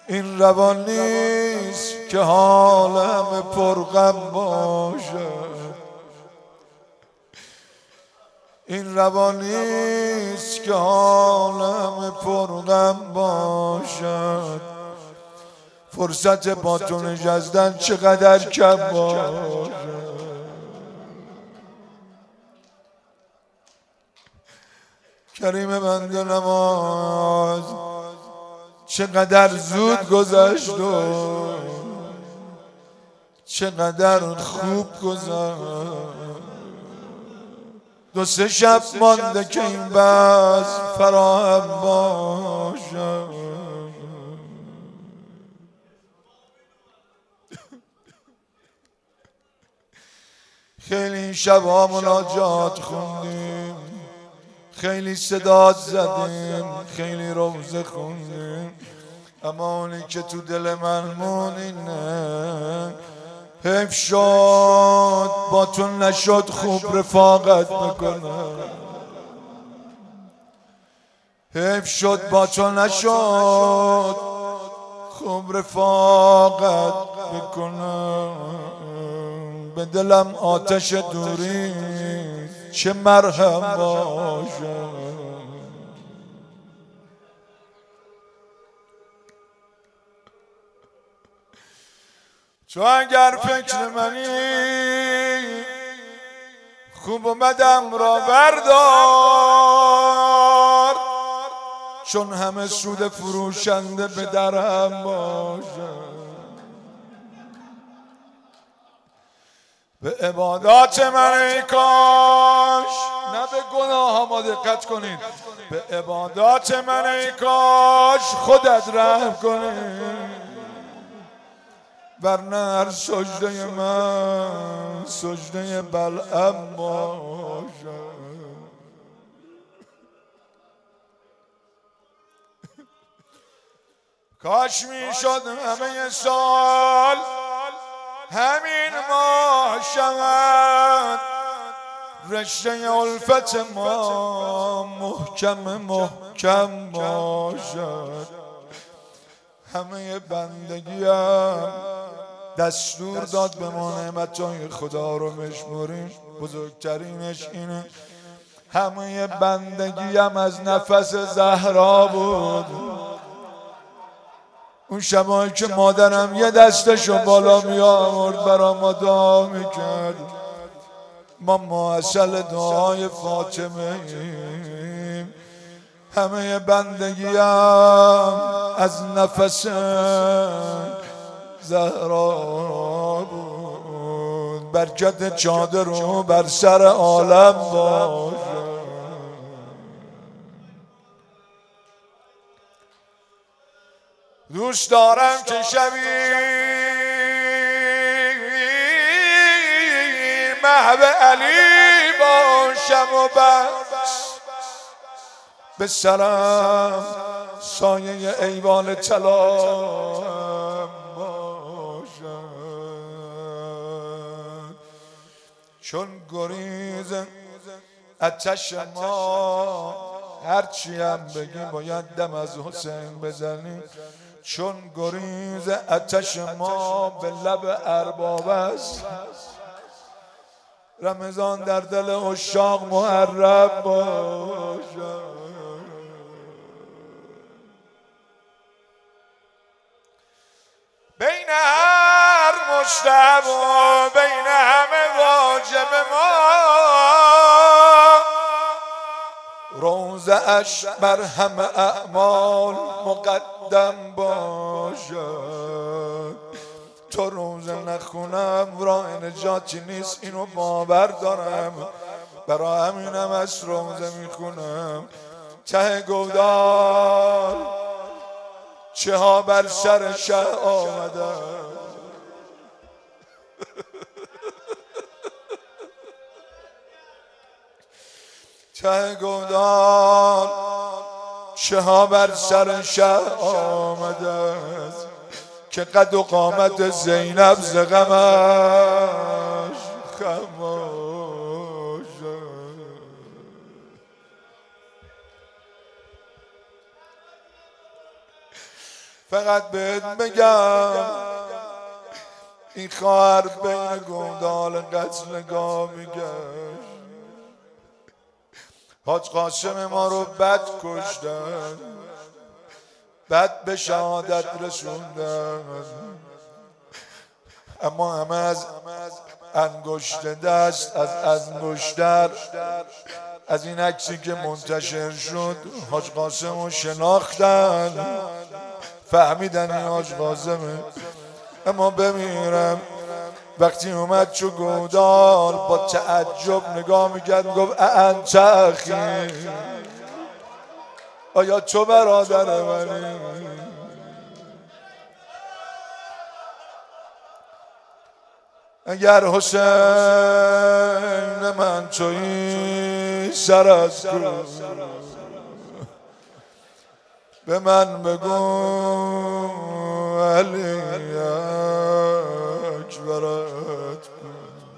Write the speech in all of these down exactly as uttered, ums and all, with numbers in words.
این روان نیست که حالم پرغم باشد، این روان نیست که حالم پرغم باشد. فرصت با تو نشستن چقدر کم باشد. کریم بنده نماز چقدر زود گذشت و چقدر خوب گذشت. دو سه شب مانده که این بس فراهم باشد. خیلی شبها مناجات خوندیم، خیلی صدات زدیم، خیلی روزه خوندیم، اما اونی که تو دل من مونینه حیف شد با تو نشد خوب رفاقت بکنم، حیف شد با تو نشد خوب رفاقت بکنم. به دلم آتش دوری چه مرهم باشد. تو اگر فکر منی خوب و بدم را بردار، چون همه سود فروشنده به درم باشد. به عبادات من ای کاش، نه به گناه ما دقت کنید، به عبادات من ای کاش خودت رحم کنید، ورنه هر سجده من سجده بلعم باشد. کاش می شد همه سال همین ما شود، رشته الفت ما محکم محکم باشد. همه بندگیم دستور داد به ما نعمتهای خدا رو مشمریم، بزرگترینش اینه همه بندگیم از نفس زهرا بود. اون شبایی که مادرم یه دستشو بالا می آورد برا ما دعا میکرد، ما معسل دعای فاطمه ایم. همه بندگیم از نفس زهرا بود. برکت چادر رو بر سر عالم باشه. دوست دارم که شبی محو علی باشم و بس به سرم سایه ایوان طلا باشم. چون گریز آتش ما هرچی هم بگی باید دم از حسین بزنی، چون گریز آتش ما به لب ارباب است. رمضان در دل عشاق محرم باشد. بین هر مجتمع و بین همه واجب ما روزه اش بر همه اعمال مقدم باشد. تو روزه نخونم راه نجاتی نیست، اینو باور دارم، برای همینم از روزه میخونم. ته گودال چه ها بر سر شه آمدم. ته گودال چه ها بر سر شه آمده است که قد و قامت زینب ز غمش خموش. فقط بهت بگم این خواهر بین گودال قتلگاه میگشت، حاج قاسم ما رو بد کشتن، بد به شهادت رسوندن، اما همه از انگشت دست، از انگشتر، از این عکسی که منتشر شد حاج قاسم رو شناختن، فهمیدن این حاج قاسمه. اما بمیرم وقتی اومد چو گودال با تعجب نگاه میکرد، گفت انت اخی، آیا تو برادر منی؟ اگر حسین من تویی سر از کو، به من بگو علی اکبرت کو.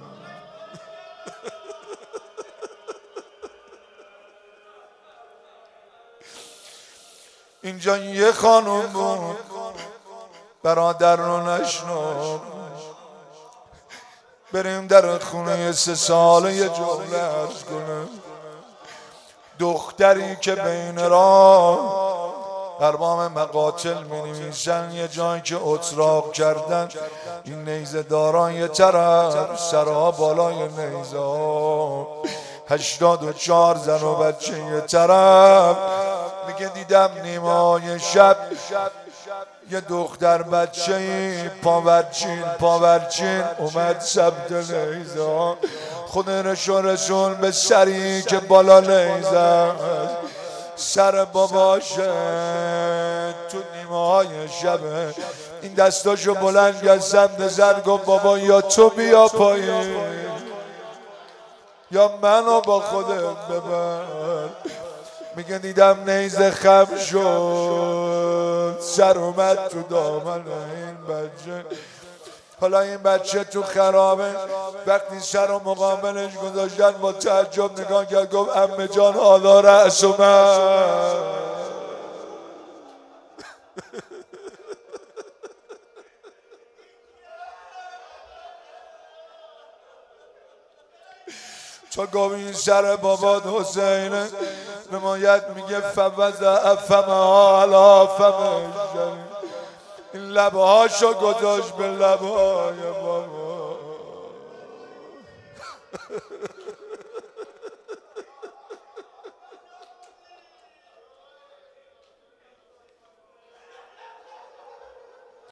اینجا یه خانم بود برادر رو نشناخت، بریم در خونه سه ساله یه جمله عرض کنم. دختری که بین راه در بام مقاتل می نویسن، یه جایی که اتراق کردن این نیزه داران یه طرف، سرها بالای نیزه ها، هشتاد و چهار زن و بچه یه طرف. میگه دیدم نیمه شب یه دختر بچه پاورچین پاورچین اومد سمت نیزه ها، خودش و رسول به سری که بالا نیزه سر باباشه تو نیمه های شبه، این دستاشو بلند کرد سمت زد، گفت بابا یا تو بیا پایین یا منو با خودت ببر. میگه دیدم نیزه خم شد، سر اومد تو دامن این بچه. حالا این بچه تو خرابه، وقتی سر و مقابلش گذاشتن با تعجب نگاه کرد، گفت عمه جان حالا رأس اومد. تا گفت این سر بابات حسینه، نمایت میگه فوضع فمها علی فمش، این لبهاشو گذاشت به لبهای بابا.